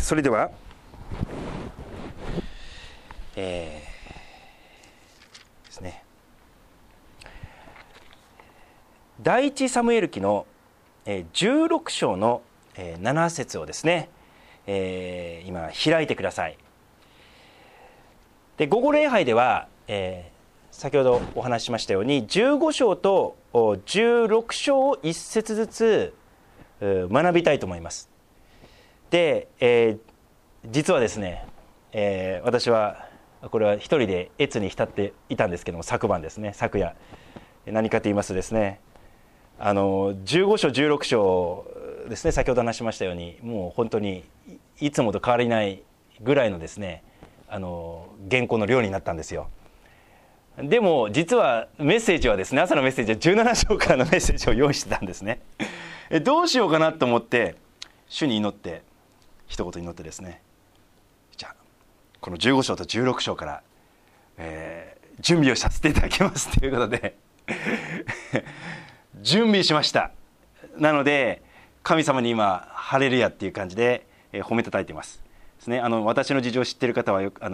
それでは、ですね、第一サムエル記の16章の7節をですね、今開いてください。で、午後礼拝では、先ほどお話ししましたように15章と16章を1節ずつ学びたいと思います。で、実はですね、私はこれは一人で悦に浸っていたんですけども、昨夜何かと言いますとですね、15章16章ですね、先ほど話しましたようにもう本当にいつもと変わりないぐらいのですね、原稿の量になったんですよ。でも実はメッセージはですね、朝のメッセージは17章からのメッセージを用意してたんですね。どうしようかなと思って主に祈って、一言祈ってですね、じゃあこの15章と16章から、準備をさせていただきますということで準備しました。なので神様に今ハレルヤっていう感じで、褒めたたいていますですね。私の事情を知っている方はよく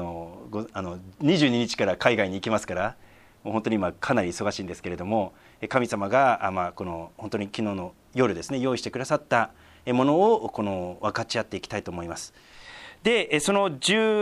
22日から海外に行きますから、もう本当に今かなり忙しいんですけれども、神様がこの本当に昨日の夜ですね、用意してくださったものを分かち合っていきたいと思います。で、その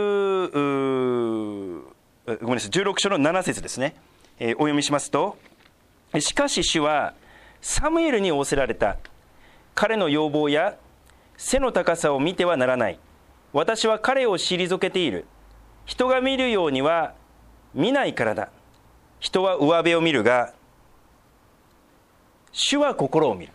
16章の7節ですね、お読みしますと、しかし主はサムエルに仰せられた。彼の容貌や背の高さを見てはならない。私は彼を退けている。人が見るようには見ないからだ。人は上辺を見るが、主は心を見る。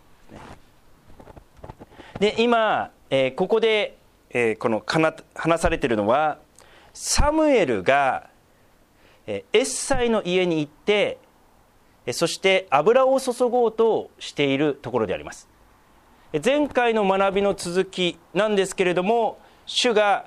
で、今、ここで、この話されているのは、サムエルがエッサイの家に行って、そして油を注ごうとしているところであります。前回の学びの続きなんですけれども、主が、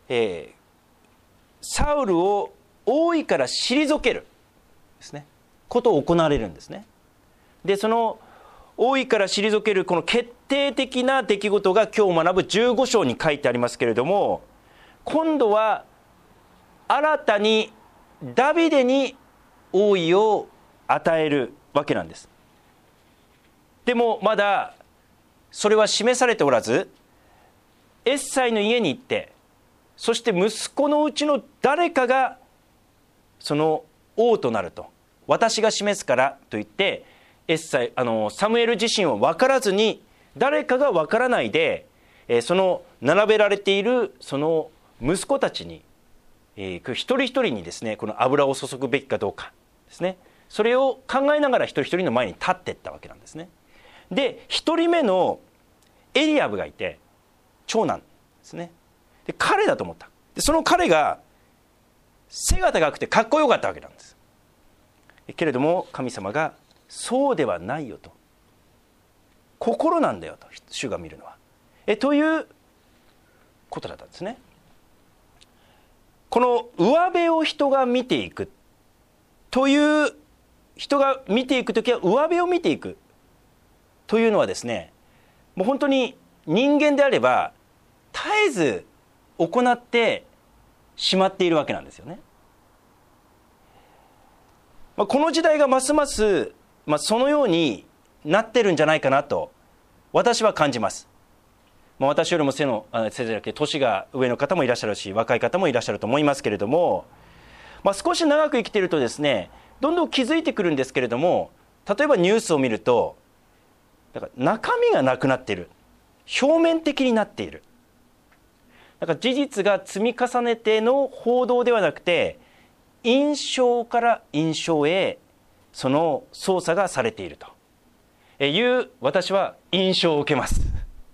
サウルを王位から退けるですね、ことを行われるんですね。で、その王位から退けるこの決定的な出来事が今日学ぶ15章に書いてありますけれども、今度は新たにダビデに王位を与えるわけなんです。でもまだそれは示されておらず、エッサイの家に行って、そして息子のうちの誰かがその王となると、私が示すからと言って、サムエル自身は分からずに、誰かが分からないで、その並べられているその息子たちに、一人一人にですね、この油を注ぐべきかどうかですね、それを考えながら一人一人の前に立っていったわけなんですね。で、一人目のエリアブがいて、長男ですね。で、彼だと思った。で、その彼が背が高くてかっこよかったわけなんです。けれども神様がそうではないよと、心なんだよと、主が見るのはということだったんですね。この上辺を人が見ていくという、人が見ていくときは上辺を見ていくというのはですね、もう本当に人間であれば絶えず行ってしまっているわけなんですよね。この時代がますます、そのようになってるんじゃないかなと私は感じます。私よりも背じゃなくて年が上の方もいらっしゃるし、若い方もいらっしゃると思いますけれども、少し長く生きているとですね、どんどん気づいてくるんですけれども、例えばニュースを見ると、だから中身がなくなっている、表面的になっている、だから事実が積み重ねての報道ではなくて、印象から印象へその操作がされているという私は印象を受けます。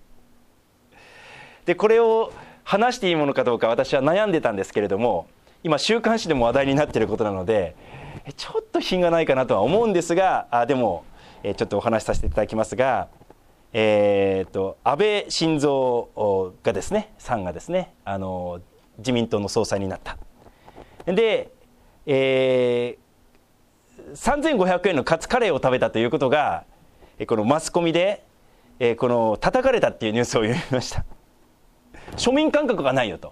で、これを話していいものかどうか私は悩んでたんですけれども、今週刊誌でも話題になっていることなのでちょっと品がないかなとは思うんですが、でもちょっとお話しさせていただきますが、安倍晋三がですね、さんがですね、自民党の総裁になった。で、3500円のカツカレーを食べたということがこのマスコミでこの叩かれたっていうニュースを読みました。 庶民感覚がないよと。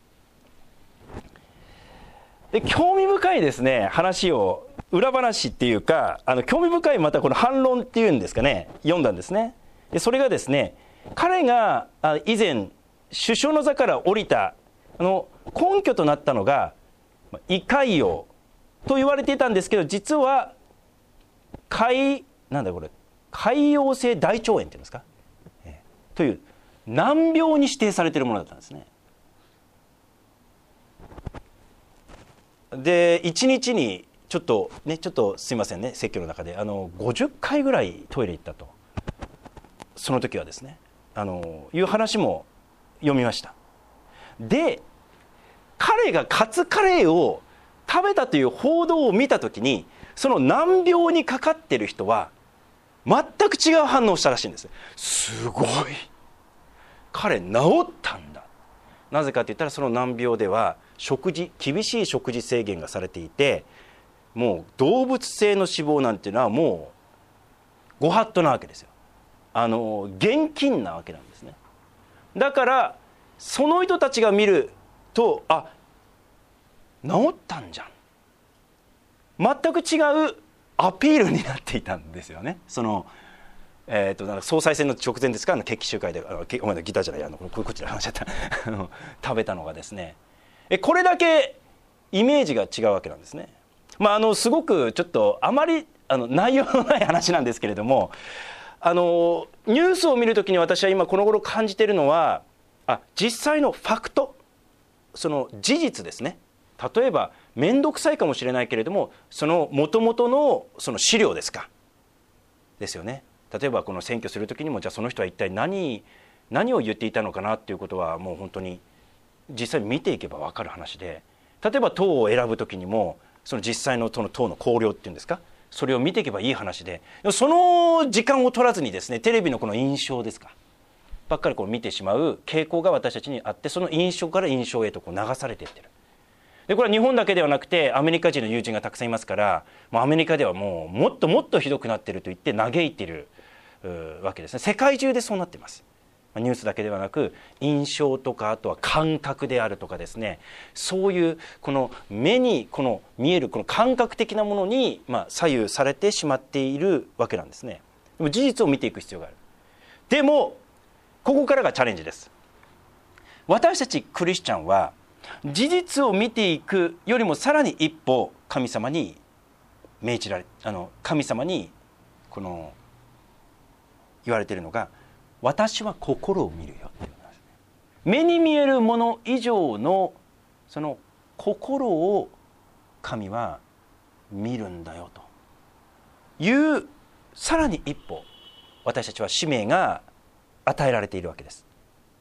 で興味深いですね話を、裏話っていうか興味深いまたこの反論っていうんですかね、読んだんですね。でそれがですね、彼が以前首相の座から降りた根拠となったのが胃潰瘍と言われていたんですけど、実は潰瘍性大腸炎っていうんですか、という難病に指定されているものだったんですね。で1日にちょっとすいませんね、説教の中で50回ぐらいトイレ行ったと、その時はですねいう話も読みました。で彼がカツカレーを食べたという報道を見た時に、その難病にかかっている人は全く違う反応をしたらしいんです。すごい、彼治ったんだ。なぜかといったら、その難病では厳しい食事制限がされていて、もう動物性の脂肪なんていうのはもうご法度なわけですよ。厳禁なわけなんですね。だからその人たちが見ると、治ったんじゃん、全く違うアピールになっていたんですよね。総裁選の直前ですか、決起集会でお前のギターじゃないこっちで話しちゃった食べたのがですね、これだけイメージが違うわけなんですね。すごくちょっとあまり内容のない話なんですけれども、ニュースを見るときに私は今この頃感じているのは、実際のファクト、その事実ですね。例えば面倒くさいかもしれないけれども、その元々のその資料ですよね。例えばこの選挙するときにも、じゃあその人は一体何を言っていたのかなっていうことは、もう本当に実際見ていけば分かる話で、例えば党を選ぶときにも、その実際の党の綱領っていうんですか、それを見ていけばいい話で、その時間を取らずにですね、テレビのこの印象ですかばっかりこう見てしまう傾向が私たちにあって、その印象から印象へとこう流されていってる。でこれは日本だけではなくて、アメリカ人の友人がたくさんいますから、アメリカではもうもっともっとひどくなっていると言って嘆いているわけですね。世界中でそうなっています。ニュースだけではなく、印象とか、あとは感覚であるとかですね、そういうこの目にこの見えるこの感覚的なものに左右されてしまっているわけなんですね。でも事実を見ていく必要がある。でもここからがチャレンジです。私たちクリスチャンは事実を見ていくよりもさらに一歩神様に命じられ、神様にこの言われているのが、私は心を見るよっていう話ですね。目に見えるもの以上のその心を神は見るんだよという、さらに一歩私たちは使命が与えられているわけです。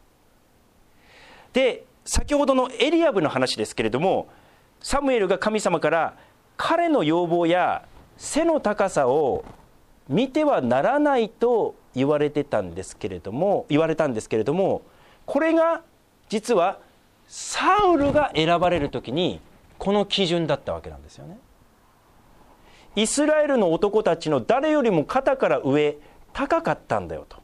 で先ほどのエリアブの話ですけれども、サムエルが神様から彼の要望や背の高さを見てはならないと言われたんですけれども、これが実はサウルが選ばれるときにこの基準だったわけなんですよね。イスラエルの男たちの誰よりも肩から上高かったんだよと。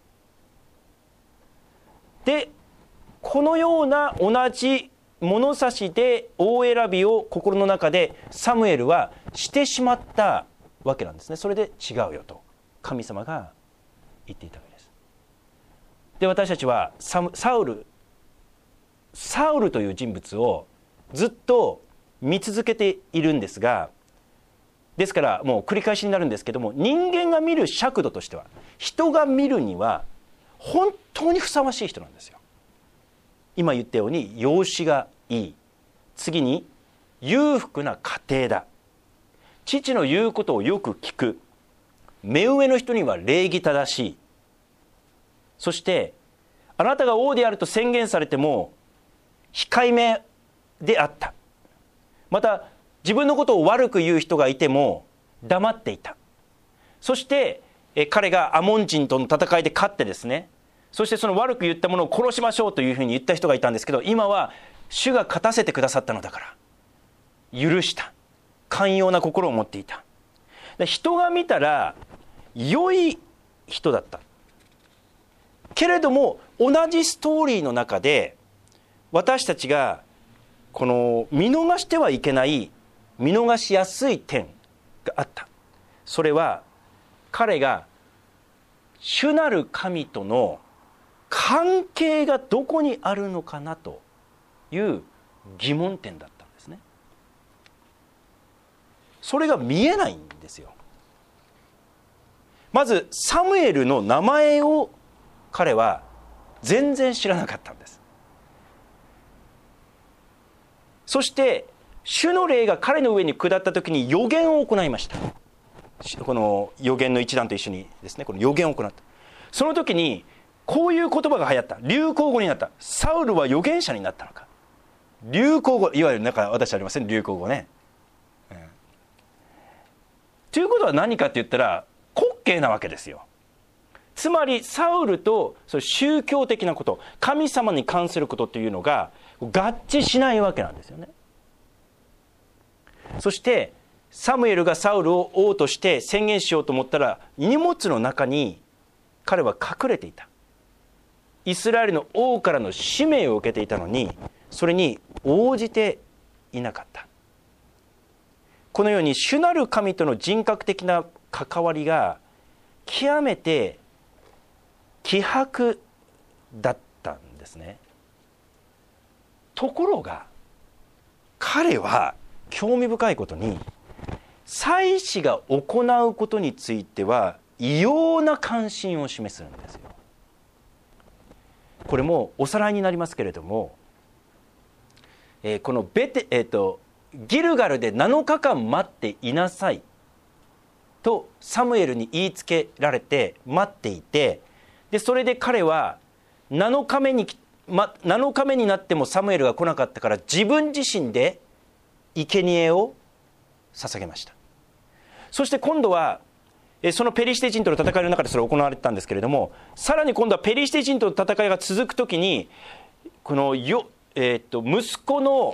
でこのような同じ物差しで大選びを心の中でサムエルはしてしまったわけなんですね。それで違うよと神様が言っていたわけです。で私たちはサウルという人物をずっと見続けているんですが、ですからもう繰り返しになるんですけども、人間が見る尺度としては、人が見るには本当にふさわしい人なんですよ。今言ったように容姿がいい、次に裕福な家庭だ、父の言うことをよく聞く、目上の人には礼儀正しい、そしてあなたが王であると宣言されても控えめであった、また自分のことを悪く言う人がいても黙っていた、そして彼がアモン人との戦いで勝ってですね、そしてその悪く言ったものを殺しましょうというふうに言った人がいたんですけど、今は主が勝たせてくださったのだから許した、寛容な心を持っていた。人が見たら良い人だった。 けれども同じストーリーの中で私たちがこの見逃してはいけない、見逃しやすい点があった。それは彼が主なる神との関係がどこにあるのかなという疑問点だったんですね。それが見えないんですよ。まずサムエルの名前を彼は全然知らなかったんです。そして主の霊が彼の上に下った時に預言を行いました。この預言の一団と一緒にですね、この預言を行った。その時にこういう言葉が流行った、流行語になった。サウルは預言者になったのか。流行語、いわゆるなんか私ありません、流行語ね、ということは何かって言ったら滑稽なわけですよ。つまりサウルとその宗教的なこと、神様に関することというのが合致しないわけなんですよね。そしてサムエルがサウルを王として宣言しようと思ったら、荷物の中に彼は隠れていた。イスラエルの王からの使命を受けていたのに、それに応じていなかった。このように主なる神との人格的な関わりが極めて希薄だったんですね。ところが彼は興味深いことに、祭司が行うことについては異様な関心を示すんですよ。これもおさらいになりますけれども、このギルガルで7日間待っていなさいとサムエルに言いつけられて待っていて、でそれで彼は7日目になってもサムエルが来なかったから、自分自身で生贄を捧げました。そして今度はそのペリシテ人との戦いの中でそれが行われてたんですけれども、さらに今度はペリシテ人との戦いが続くときに、この息子の、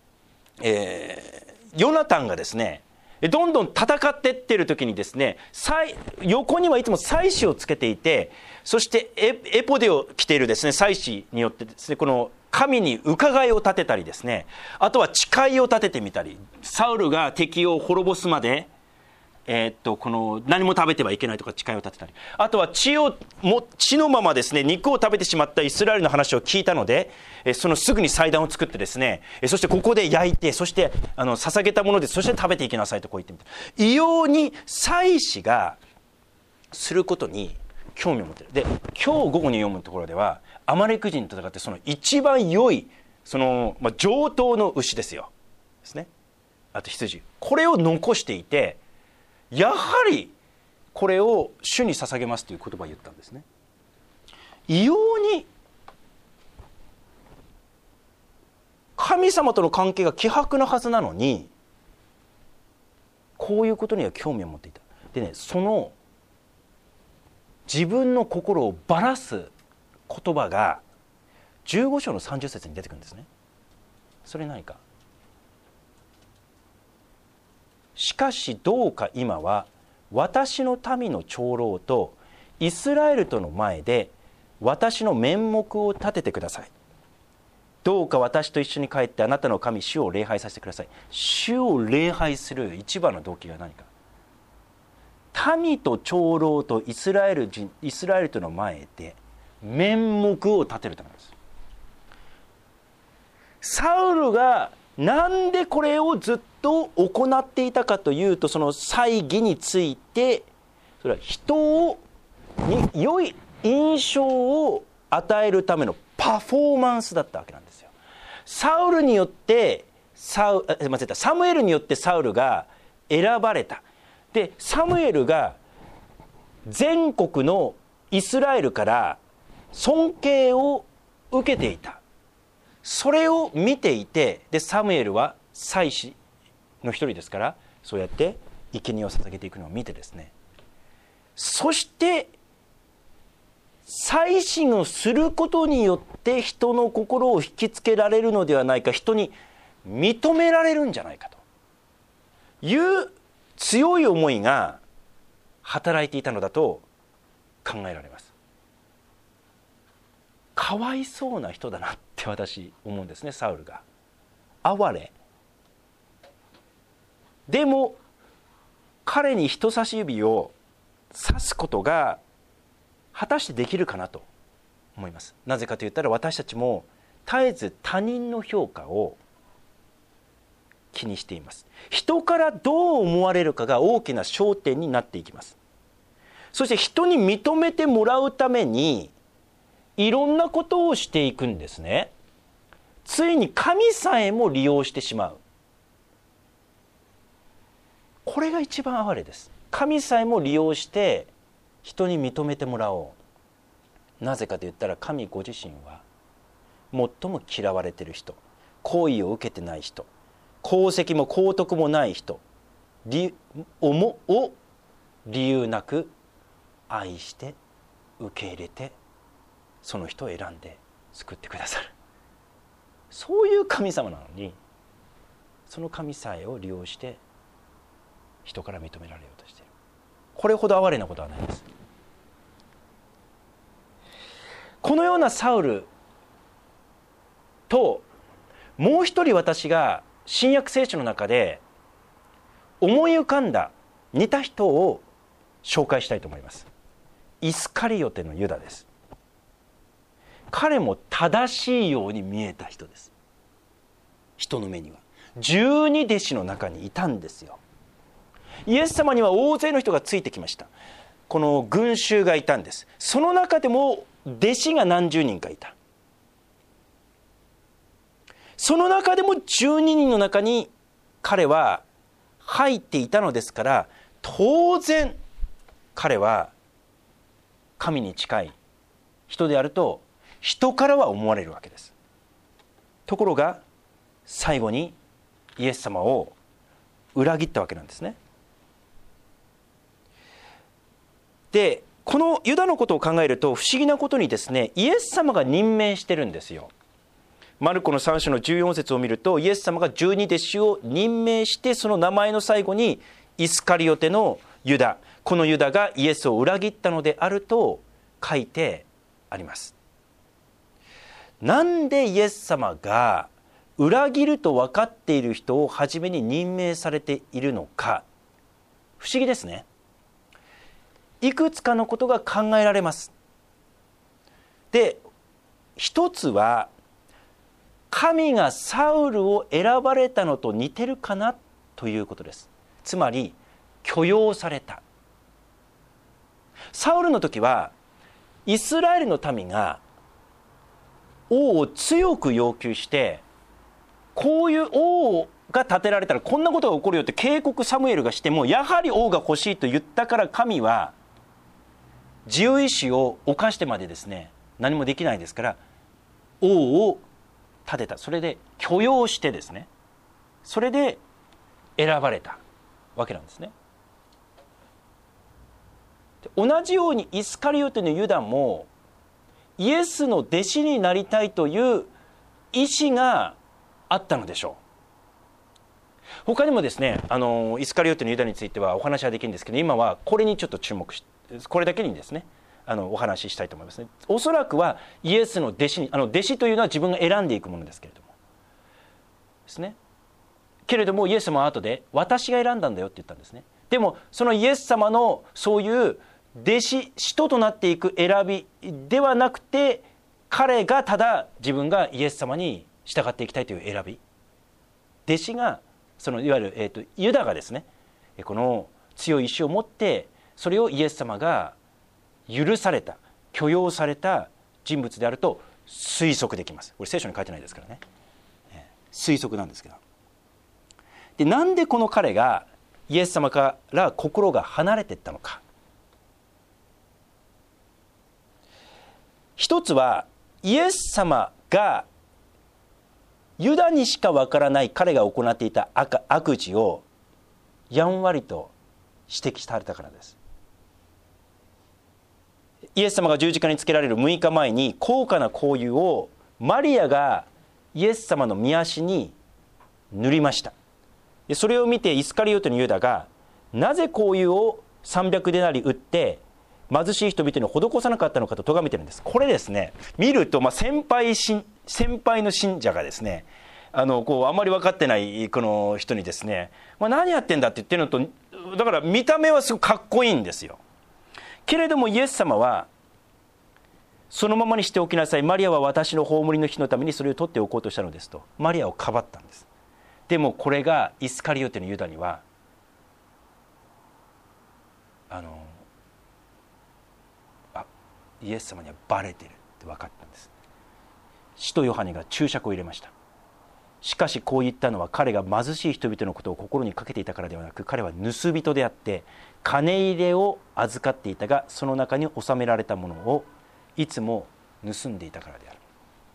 ヨナタンがですね、どんどん戦っていってる時にですね、横にはいつも祭司をつけていて、そしてエポデを着ているですね祭司によってですね、この神に伺いを立てたりですね、あとは誓いを立ててみたり、サウルが敵を滅ぼすまでこの何も食べてはいけないとか誓いを立てたり、あとは血のままですね肉を食べてしまったイスラエルの話を聞いたので、そのすぐに祭壇を作ってですね、そしてここで焼いて、そして捧げたもので、そして食べていきなさいとこう言ってみた。異様に祭司がすることに興味を持っている。で今日午後に読むところでは、アマレク人と戦ってその一番良い上等の牛ですよですね、あと羊、これを残していて、やはりこれを主に捧げますという言葉を言ったんですね。異様に神様との関係が希薄なはずなのに、こういうことには興味を持っていた。でね、その自分の心をばらす言葉が15章の30節に出てくるんですね。それ何か。しかしどうか今は私の民の長老とイスラエルとの前で私の面目を立ててください。どうか私と一緒に帰ってあなたの神主を礼拝させてください。主を礼拝する一番の動機が何か。民と長老とイスラエルとの前で面目を立てるためです。サウルがなんでこれをずっと行っていたかというと、その祭儀について、それは人に良い印象を与えるためのパフォーマンスだったわけなんですよ。サムエルによってサウルが選ばれた。でサムエルが全国のイスラエルから尊敬を受けていた。それを見ていて、でサムエルは祭司の一人ですから、そうやって生贄を捧げていくのを見てですね、そして祭司をすることによって人の心を引きつけられるのではないか、人に認められるんじゃないかという強い思いが働いていたのだと考えられます。 かわいそうな人だなって私思うんですね。サウルが哀れでも彼に人差し指を刺すことが果たしてできるかなと思います。なぜかといったら私たちも絶えず他人の評価を気にしています。人からどう思われるかが大きな焦点になっていきます。そして人に認めてもらうためにいろんなことをしていくんですね。ついに神さえも利用してしまう。これが一番哀れです。神さえも利用して人に認めてもらおう。なぜかと言ったら神ご自身は最も嫌われている人、好意を受けてない人、功績も功徳もない人を理由なく愛して受け入れて、その人を選んで救ってくださる、そういう神様なのに、その神さえを利用して人から認められようとしている。これほど哀れなことはないです。このようなサウルと、もう一人私が新約聖書の中で思い浮かんだ似た人を紹介したいと思います。イスカリオテのユダです。彼も正しいように見えた人です。人の目には12弟子の中にいたんですよ。イエス様には大勢の人がついてきました。この群衆がいたんです。その中でも弟子が何十人かいた。その中でも12人の中に彼は入っていたのですから、当然彼は神に近い人であると人からは思われるわけです。ところが最後にイエス様を裏切ったわけなんですね。で、このユダのことを考えると不思議なことにですね、イエス様が任命してるんですよ。マルコの3章の14節を見ると、イエス様が12弟子を任命して、その名前の最後にイスカリオテのユダ、このユダがイエスを裏切ったのであると書いてあります。なんでイエス様が裏切ると分かっている人を初めに任命されているのか、不思議ですね。いくつかのことが考えられます。で、一つは神がサウルを選ばれたのと似てるかなということです。つまり許容された。サウルの時はイスラエルの民が王を強く要求して、こういう王が立てられたらこんなことが起こるよって警告サムエルがしても、やはり王が欲しいと言ったから、神は自由意志を犯してまでですね、何もできないですから王を立てた。それで許容してですね、それで選ばれたわけなんですね。同じようにイスカリオテのユダもイエスの弟子になりたいという意志があったのでしょう。他にもですね、イスカリオテのユダについてはお話はできるんですけど、今はこれにちょっと注目して、これだけにですねお話ししたいと思いますね。おそらくはイエスの弟子に、弟子というのは自分が選んでいくものですけれどもですね。けれどもイエス様は後で私が選んだんだよって言ったんですね。でもそのイエス様のそういう弟子、使徒となっていく選びではなくて、彼がただ自分がイエス様に従っていきたいという選び、弟子がそのいわゆる、ユダがですね、この強い意志を持ってそれをイエス様が許された、許容された人物であると推測できます。これ聖書に書いてないですからね、推測なんですけど。で、なんでこの彼がイエス様から心が離れていったのか。一つはイエス様がユダにしかわからない彼が行っていた悪事をやんわりと指摘されたからです。イエス様が十字架につけられる6日前に高価な香油をマリアがイエス様の御足に塗りました。それを見てイスカリオテのユダが、なぜ香油を300デナリ売って貧しい人々に施さなかったのかと咎めてるんです。これですね、見ると、先輩の信者がですね、あんまり分かってないこの人にですね、何やってんだって言ってるのと、だから見た目はすごくかっこいいんですよ。けれどもイエス様は、そのままにしておきなさい、マリアは私の葬りの日のためにそれを取っておこうとしたのですとマリアをかばったんです。でもこれがイスカリオテのユダにはイエス様にはバレてるって分かったんです。使徒ヨハネが注釈を入れました。しかしこう言ったのは彼が貧しい人々のことを心にかけていたからではなく、彼は盗人であって金入れを預かっていたが、その中に収められたものをいつも盗んでいたからである。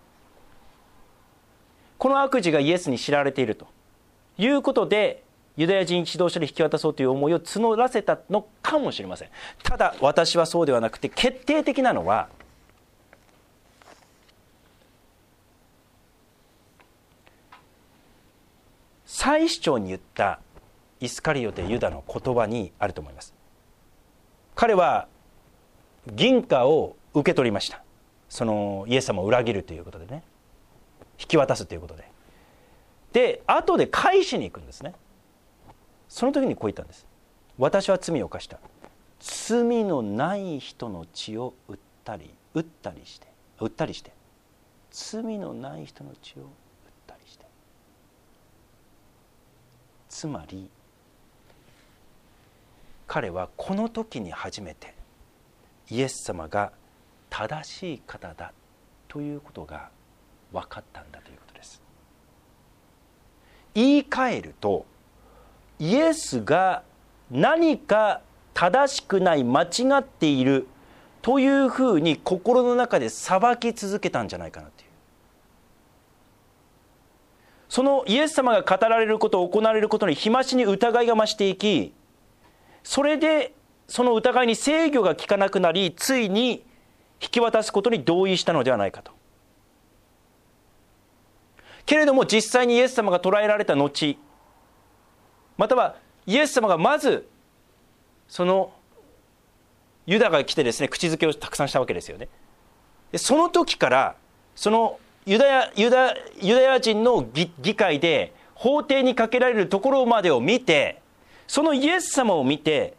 この悪事がイエスに知られているということで、ユダヤ人指導者で引き渡そうという思いを募らせたのかもしれません。ただ私はそうではなくて、決定的なのは祭司長に言ったイスカリオテユダの言葉にあると思います。彼は銀貨を受け取りました。そのイエス様を裏切るということでね、引き渡すということで、で後で返しに行くんですね。その時にこう言ったんです。私は罪を犯した。罪のない人の血を売ったりして罪のない人の血を売ったりして、つまり彼はこの時に初めてイエス様が正しい方だということが分かったんだということです。言い換えると、イエスが何か正しくない、間違っているというふうに心の中で裁き続けたんじゃないかなという、そのイエス様が語られること、行われることに日増しに疑いが増していき、それでその疑いに制御が効かなくなり、ついに引き渡すことに同意したのではないかと。けれども実際にイエス様が捕らえられた後、またはイエス様がまずそのユダが来てですね、口づけをたくさんしたわけですよね。でその時からそのユダヤ人の議会で法廷にかけられるところまでを見て、そのイエス様を見て、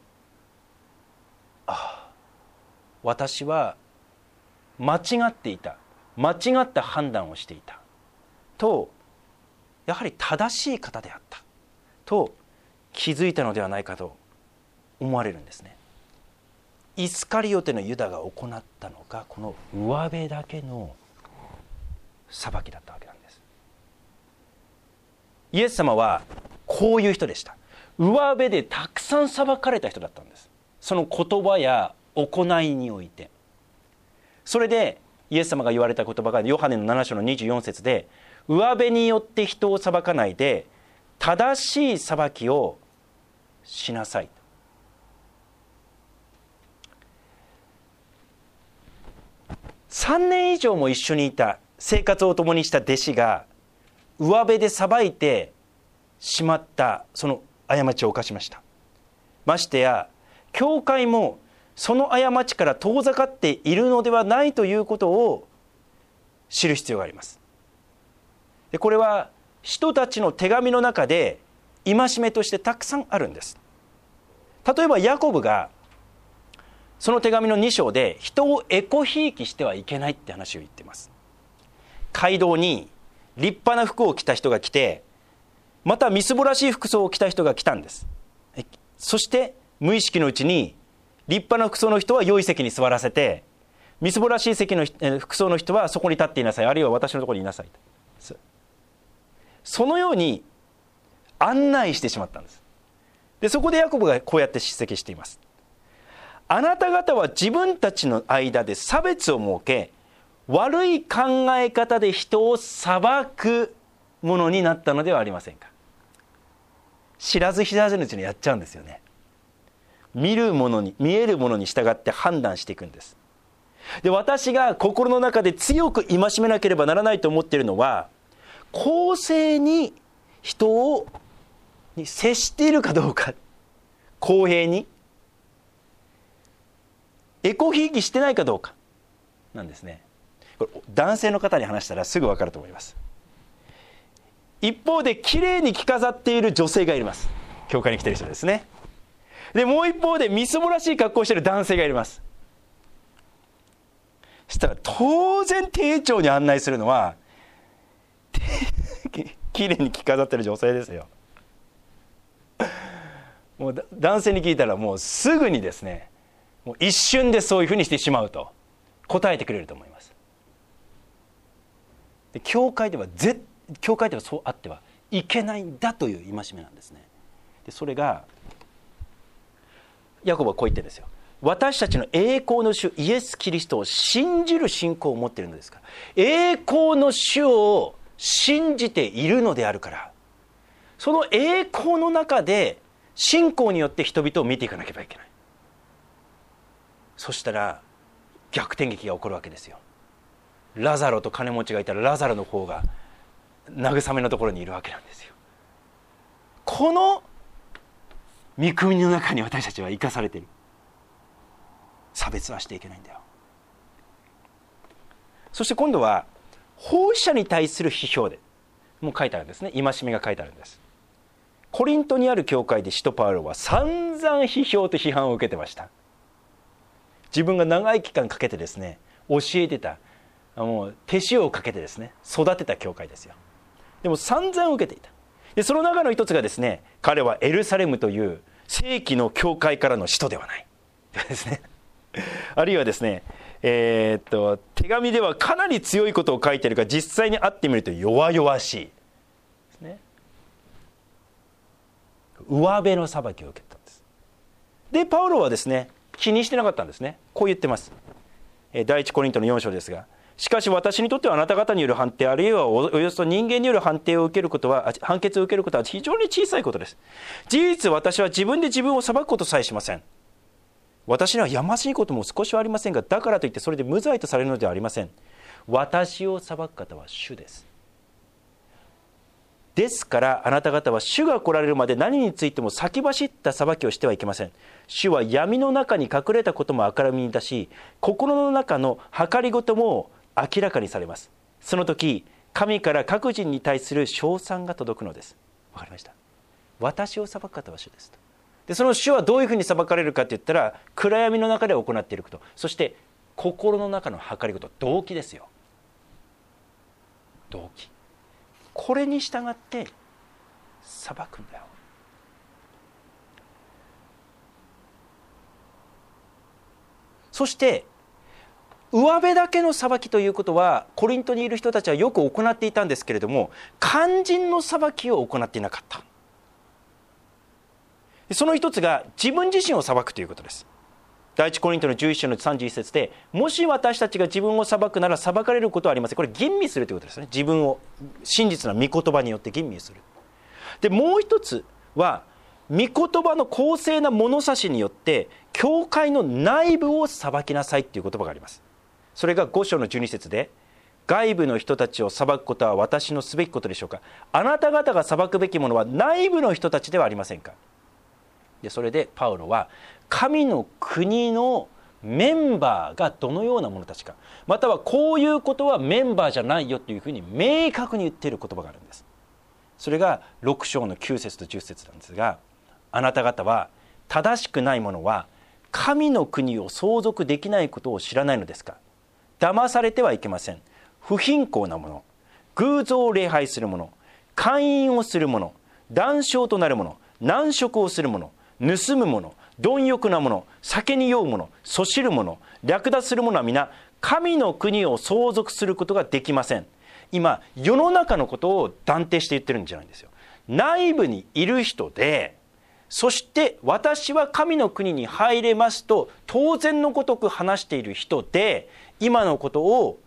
私は間違っていた、間違った判断をしていたと、やはり正しい方であったと気づいたのではないかと思われるんですね。イスカリオテのユダが行ったのがこの上辺だけの裁きだったわけなんです。イエス様はこういう人でした。上辺でたくさん裁かれた人だったんです。その言葉や行いにおいて。それでイエス様が言われた言葉がヨハネの7章の24節で、上辺によって人を裁かないで正しい裁きをしなさい。3年以上も一緒にいた、生活を共にした弟子が上辺で裁いてしまったその過ちを犯しました。ましてや教会もその過ちから遠ざかっているのではないということを知る必要があります。でこれは使徒たちの手紙の中で戒めとしてたくさんあるんです。例えばヤコブがその手紙の2章で人をエコひいきしてはいけないって話を言っています。街道に立派な服を着た人が来て、またみすぼらしい服装を着た人が来たんです。そして無意識のうちに立派な服装の人は良い席に座らせて、みすぼらしい服装の人はそこに立っていなさい、あるいは私のところにいなさいと、そのように案内してしまったんです。でそこでヤコブがこうやって叱責しています。あなた方は自分たちの間で差別を設け、悪い考え方で人を裁くものになったのではありませんか。知らず知らずのうちにやっちゃうんですよね。見えるものに従って判断していくんです。で私が心の中で強く戒めなければならないと思っているのは、公正に人に接しているかどうか、公平にエコひいきしてないかどうかなんですね。これ男性の方に話したらすぐ分かると思います。一方できれいに着飾っている女性がいます。教会に来ている人ですね。でもう一方でみすぼらしい格好をしている男性がいます。そしたら当然丁重に案内するのはきれいに着飾っている女性ですよ。もう男性に聞いたらもうすぐにですね、もう一瞬でそういうふうにしてしまうと答えてくれると思います。で教会ではそうあってはいけないんだという戒めなんですね。でそれがヤコブはこう言ってるんですよ。私たちの栄光の主イエス・キリストを信じる信仰を持っているのですから、栄光の主を信じているのであるから、その栄光の中で信仰によって人々を見ていかなければいけない。そしたら逆転劇が起こるわけですよ。ラザロと金持ちがいたらラザロの方が慰めのところにいるわけなんですよ。この御国の中に私たちは生かされている。差別はしていけないんだよ。そして今度は奉仕者に対する批評でもう書いてあるんですね。戒めが書いてあるんです。コリントにある教会で使徒パウロは散々批評と批判を受けてました。自分が長い期間かけてですね教えてた、もう手塩をかけてですね育てた教会ですよ。でも散々受けていた。でその中の一つがですね、彼はエルサレムという正規の教会からの使徒ではないですね。あるいはですね、手紙ではかなり強いことを書いているが実際に会ってみると弱々しいですね。上辺の裁きを受けたんです。でパウロはですね気にしてなかったんですね。こう言ってます。第一コリントの4章ですが、しかし私にとってはあなた方による判定、あるいはおよそ人間による判決を受けることは非常に小さいことです。事実私は自分で自分を裁くことさえしません。私にはやましいことも少しはありませんが、だからといってそれで無罪とされるのではありません。私を裁く方は主です。ですからあなた方は主が来られるまで何についても先走った裁きをしてはいけません。主は闇の中に隠れたことも明るみに出し、心の中の計りごとも明らかにされます。その時神から各人に対する称賛が届くのです。わかりました。私を裁く方は主ですと。でその主はどういうふうに裁かれるかといったら、暗闇の中で行っていること、そして心の中の計りごと、動機ですよ。動機、これに従って裁くんだよ。そして上辺だけの裁きということはコリントにいる人たちはよく行っていたんですけれども、肝心の裁きを行っていなかった。その一つが自分自身を裁くということです。第一コリントの11章の31節で、もし私たちが自分を裁くなら裁かれることはありません。これ吟味するということですね。自分を真実な御言葉によって吟味する。でもう一つは御言葉の公正な物差しによって教会の内部を裁きなさいという言葉があります。それが5章の12節で、外部の人たちを裁くことは私のすべきことでしょうか。あなた方が裁くべきものは内部の人たちではありませんか。でそれでパウロは神の国のメンバーがどのような者たちか、またはこういうことはメンバーじゃないよというふうに明確に言っている言葉があるんです。それが6章の9節と10節なんですが、あなた方は正しくない者は神の国を相続できないことを知らないのですか。騙されてはいけません。不貧困な者、偶像を礼拝する者、姦淫をする者、断傷となる者、難食をする者、盗む者、貪欲な者、酒に酔う者、そしる者、略奪する者は皆神の国を相続することができません。今世の中のことを断定して言ってるんじゃないんですよ。内部にいる人で、そして私は神の国に入れますと当然のごとく話している人で、今のことを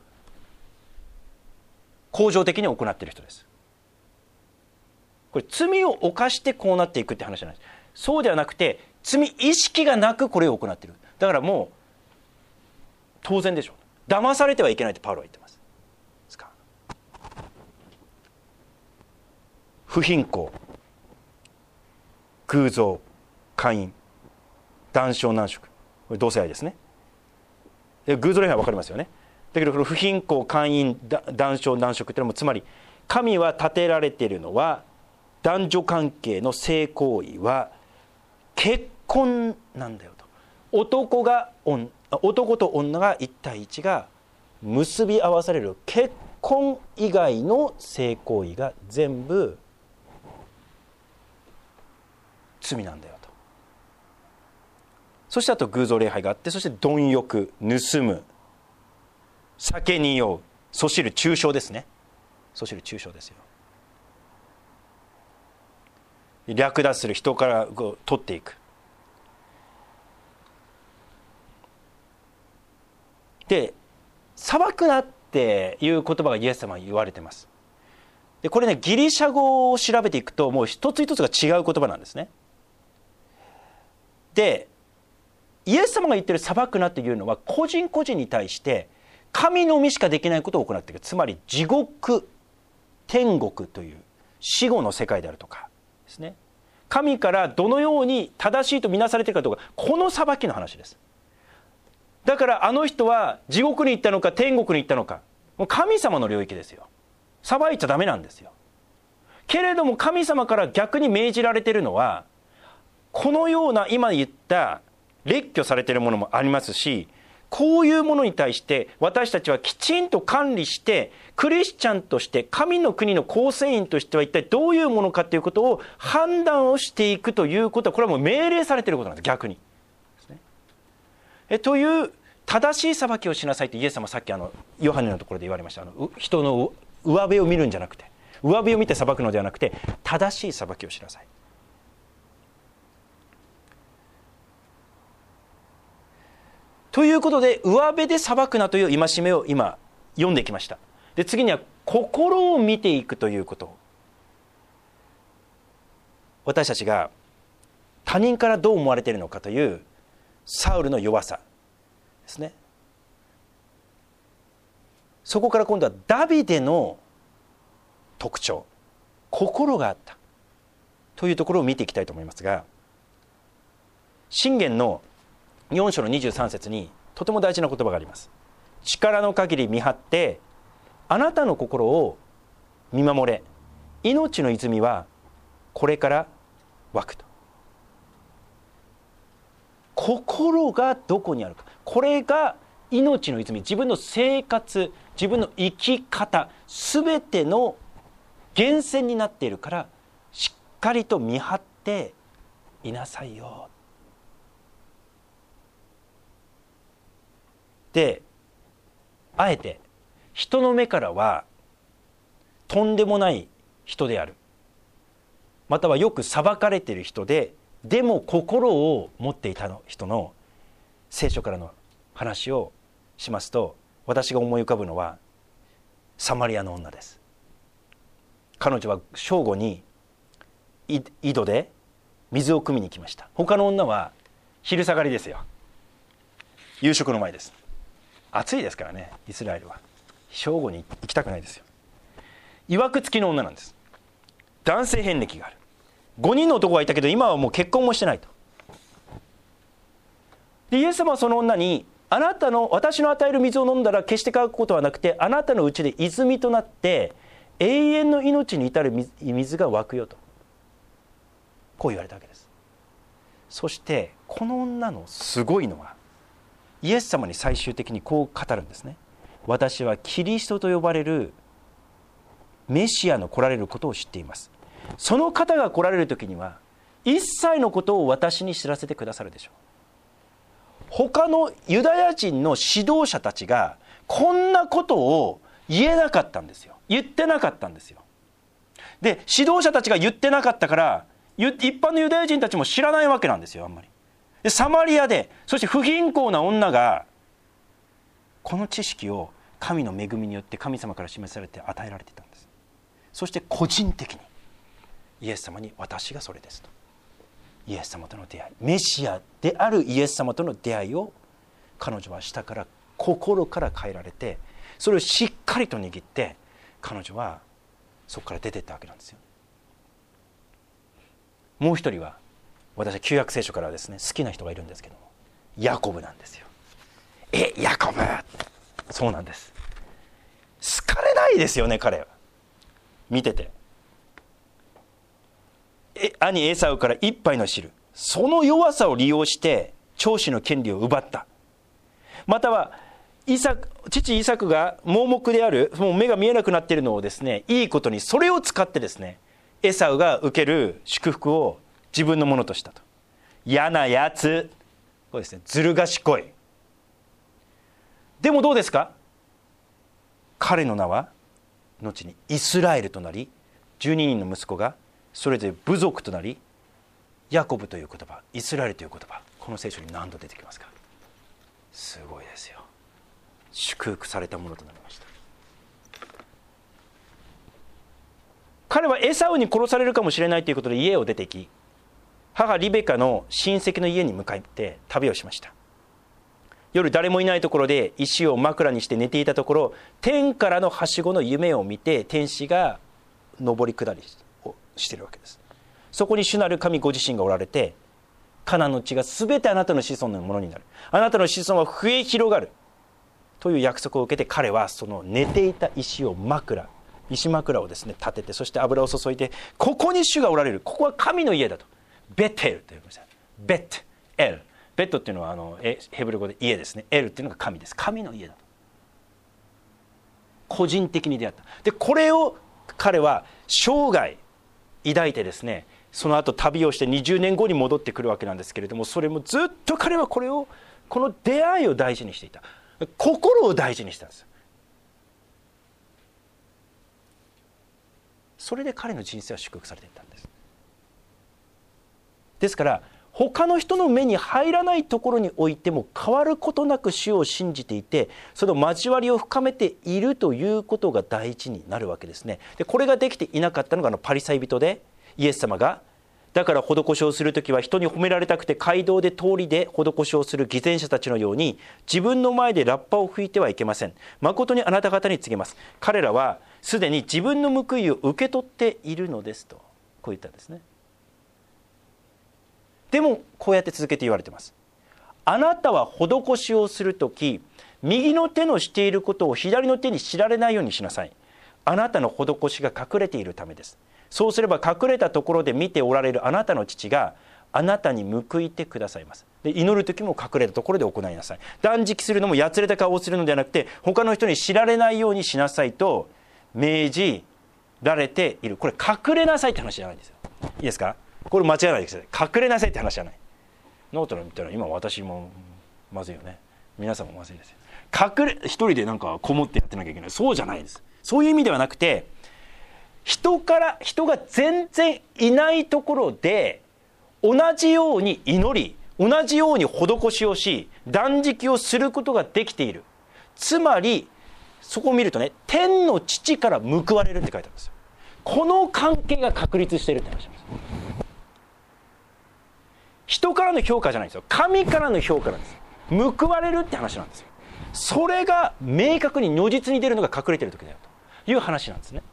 恒常的に行っている人です。これ罪を犯してこうなっていくって話じゃないです。そうではなくて罪意識がなくこれを行っている。だからもう当然でしょう。騙されてはいけないとパウロは言ってます。ですか。不貧困、偶像、姦淫、断傷難食、これ同性愛ですね。 偶像礼拝は分かりますよね。だけどこの不貧困姦淫男娼男色っていうのも、つまり神は立てられているのは、男女関係の性行為は結婚なんだよと。男と女が1対1が結び合わされる結婚以外の性行為が全部罪なんだよと。そしてあと偶像礼拝があって、そして貪欲、盗む、酒に酔う、そしる中傷ですね。そしる中傷ですよ。略奪する、人から取っていく。で、裁くなっていう言葉がイエス様は言われてます。でこれね、ギリシャ語を調べていくと、もう一つ一つが違う言葉なんですね。でイエス様が言ってる裁くなっていうのは、個人個人に対して神のみしかできないことを行っていく。つまり地獄、天国という死後の世界であるとかですね、神からどのように正しいとみなされているかとか、この裁きの話です。だからあの人は地獄に行ったのか天国に行ったのか、もう神様の領域ですよ。裁いちゃダメなんですよ。けれども神様から逆に命じられているのは、このような今言った列挙されているものもありますし、こういうものに対して私たちはきちんと管理して、クリスチャンとして神の国の構成員としては一体どういうものかということを判断をしていくということは、これはもう命令されていることなんです。逆にですね。という正しい裁きをしなさいとイエス様はさっきヨハネのところで言われました。人の上辺を見るんじゃなくて、上辺を見て裁くのではなくて、正しい裁きをしなさい。ということで、上辺で裁くなという戒めを今読んできました。で次には心を見ていくということ。私たちが他人からどう思われているのかというサウルの弱さですね。そこから今度はダビデの特徴、心があったというところを見ていきたいと思いますが、箴言の4章の23節にとても大事な言葉があります。力の限り見張ってあなたの心を見守れ、命の泉はこれから湧くと。心がどこにあるか、これが命の泉、自分の生活、自分の生き方、すべての源泉になっているから、しっかりと見張っていなさいよ。で、あえて人の目からはとんでもない人である、またはよく裁かれている人で、でも心を持っていた人の聖書からの話をしますと、私が思い浮かぶのはサマリアの女です。彼女は正午に井戸で水を汲みに来ました。他の女は昼下がりですよ。夕食の前です。暑いですからね、イスラエルは正午に行きたくないですよ。いわくつきの女なんです。男性遍歴がある。5人の男がいたけど今はもう結婚もしてないと。でイエス様はその女に、私の与える水を飲んだら決して乾くことはなくて、あなたのうちで泉となって永遠の命に至る水が湧くよと、こう言われたわけです。そしてこの女のすごいのは、イエス様に最終的にこう語るんですね。私はキリストと呼ばれるメシアの来られることを知っています。その方が来られる時には一切のことを私に知らせてくださるでしょう。他のユダヤ人の指導者たちがこんなことを言えなかったんですよ。言ってなかったんですよ。で指導者たちが言ってなかったから、一般のユダヤ人たちも知らないわけなんですよ。あんまりでサマリアで、そして不貧困な女がこの知識を神の恵みによって神様から示されて与えられていたんです。そして個人的にイエス様に、私がそれですと、イエス様との出会い、メシアであるイエス様との出会いを彼女は下から心から変えられて、それをしっかりと握って彼女はそこから出ていったわけなんですよ。もう一人は、私は旧約聖書からはですね、好きな人がいるんですけども、ヤコブなんですよ。 ヤコブ、そうなんです。好かれないですよね、彼は。見てて、兄エサウから一杯の汁、その弱さを利用して長子の権利を奪った。または父イサクが盲目である、もう目が見えなくなっているのをですね、いいことにそれを使ってですね、エサウが受ける祝福を自分のものとしたと。嫌なやつ、これですね、ずる賢い。でもどうですか、彼の名は後にイスラエルとなり、12人の息子がそれぞれ部族となり、ヤコブという言葉、イスラエルという言葉、この聖書に何度出てきますか。すごいですよ。祝福されたものとなりました。彼はエサウに殺されるかもしれないということで家を出てき、母リベカの親戚の家に向かって旅をしました。夜誰もいないところで石を枕にして寝ていたところ、天からのはしごの夢を見て天使が上り下りをしているわけです。そこに主なる神ご自身がおられて、カナンの地が全てあなたの子孫のものになる、あなたの子孫は増え広がるという約束を受けて、彼はその寝ていた石枕をですね立てて、そして油を注いで、ここに主がおられる、ここは神の家だと、ベテルと言いました。ベッエル、ベッドっていうのはヘブル語で家ですね。エルっていうのが神です。神の家だと個人的に出会った。でこれを彼は生涯抱いてですね、その後旅をして20年後に戻ってくるわけなんですけれども、それもずっと彼はこの出会いを大事にしていた。心を大事にしたんです。それで彼の人生は祝福されていったんです。ですから他の人の目に入らないところにおいても変わることなく主を信じていて、その交わりを深めているということが第一になるわけですね。でこれができていなかったのがパリサイ人で、イエス様がだから施しをするときは人に褒められたくて街道で通りで施しをする偽善者たちのように自分の前でラッパを吹いてはいけません。誠にあなた方に告げます。彼らはすでに自分の報いを受け取っているのですと、こう言ったんですね。でもこうやって続けて言われています。あなたは施しをするとき、右の手のしていることを左の手に知られないようにしなさい。あなたの施しが隠れているためです。そうすれば隠れたところで見ておられるあなたの父があなたに報いてくださいます。で祈る時も隠れたところで行いなさい。断食するのもやつれた顔をするのではなくて、他の人に知られないようにしなさいと命じられている。これ隠れなさいって話じゃないんですよ。いいですか、これ間違いないです。隠れなさいって話じゃない。ノートの見たら今私もまずいよね、皆さんもまずいですよ。一人でなんかこもってやってなきゃいけない、そうじゃないです。そういう意味ではなくて、人が全然いないところで同じように祈り、同じように施しをし、断食をすることができている。つまりそこを見るとね、天の父から報われるって書いてあるんですよ。この関係が確立しているって話なんです。人からの評価じゃないんですよ。神からの評価なんです。報われるって話なんですよ。それが明確に如実に出るのが隠れている時だよという話なんですね。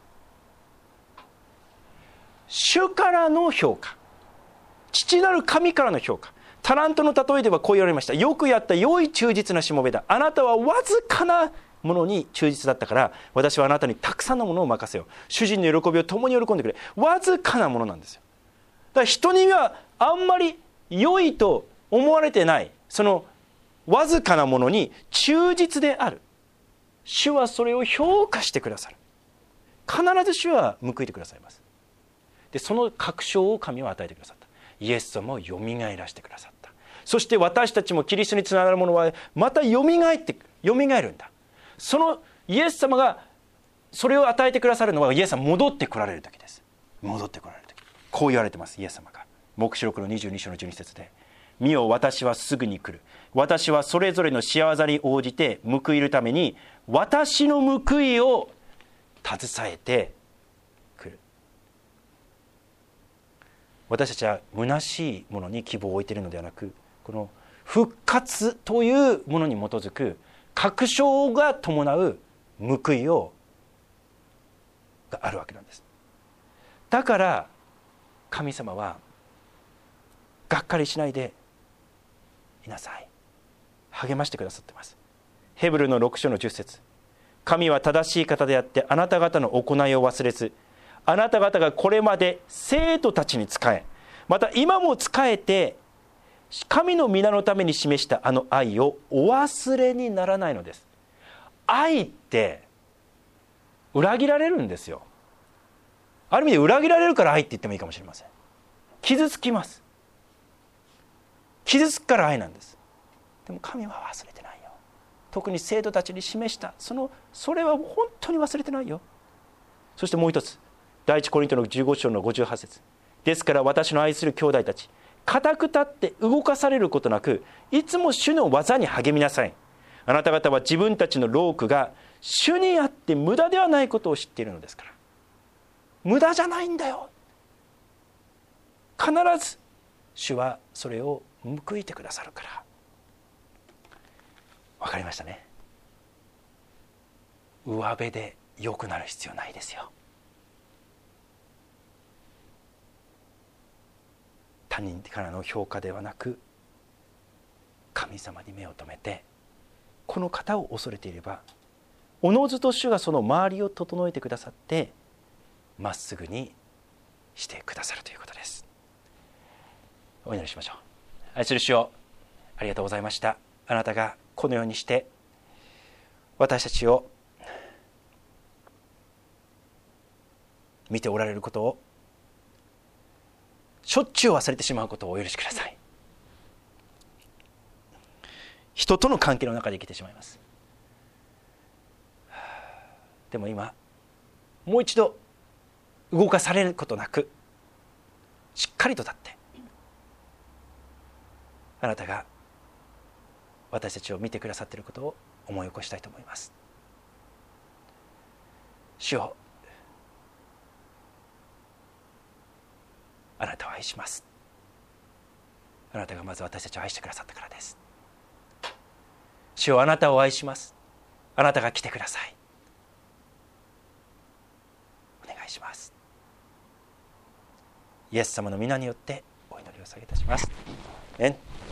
主からの評価、父なる神からの評価。タラントの例えではこう言われました。よくやった良い忠実なしもべだ。あなたはわずかなものに忠実だったから私はあなたにたくさんのものを任せよう。主人の喜びを共に喜んでくれ。わずかなものなんですよ。だから人にはあんまり良いと思われてないそのわずかなものに忠実である。主はそれを評価してくださる。必ず主は報いてくださいます。でその確証を神は与えてくださった。イエス様をよみがえらせてくださった。そして私たちもキリストにつながるものはまたよみがえるんだ。そのイエス様がそれを与えてくださるのはイエス様戻ってこられる時です。戻ってこられる時、こう言われてます。イエス様が黙示録の22章の12節で、見よ私はすぐに来る。私はそれぞれの仕業に応じて報いるために私の報いを携えてくる。私たちは虚しいものに希望を置いているのではなく、この復活というものに基づく確証が伴う報いがあるわけなんです。だから神様はがっかりしないでいなさい、励ましてくださってます。 ヘブルの6章の10節、神は正しい方であってあなた方の行いを忘れず、あなた方がこれまで生徒たちに仕え、また今も仕えて神の皆のために示したあの愛をお忘れにならないのです。愛って裏切られるんですよ。ある意味で裏切られるから愛って言ってもいいかもしれません。傷つきます。傷つくから愛なんです。でも神は忘れてないよ。特に生徒たちに示したそれは本当に忘れてないよ。そしてもう一つ、第一コリントの15章の58節、ですから私の愛する兄弟たち、固く立って動かされることなく、いつも主の技に励みなさい。あなた方は自分たちの労苦が主にあって無駄ではないことを知っているのですから。無駄じゃないんだよ。必ず主はそれを報いてくださるから。わかりましたね。上辺で良くなる必要ないですよ。他人からの評価ではなく、神様に目を留めてこの方を恐れていれば、おのずと主がその周りを整えてくださってまっすぐにしてくださるということです。お祈りしましょう。愛する主よ、ありがとうございました。あなたがこのようにして私たちを見ておられることをしょっちゅう忘れてしまうことをお許しください。人との関係の中で生きてしまいます。でも今もう一度動かされることなく、しっかりと立ってあなたが私たちを見てくださっていることを思い起こしたいと思います。主よ、あなたを愛します。あなたがまず私たちを愛してくださったからです。主よ、あなたを愛します。あなたが来てください。お願いします。イエス様の皆によってお祈りを下げいたします。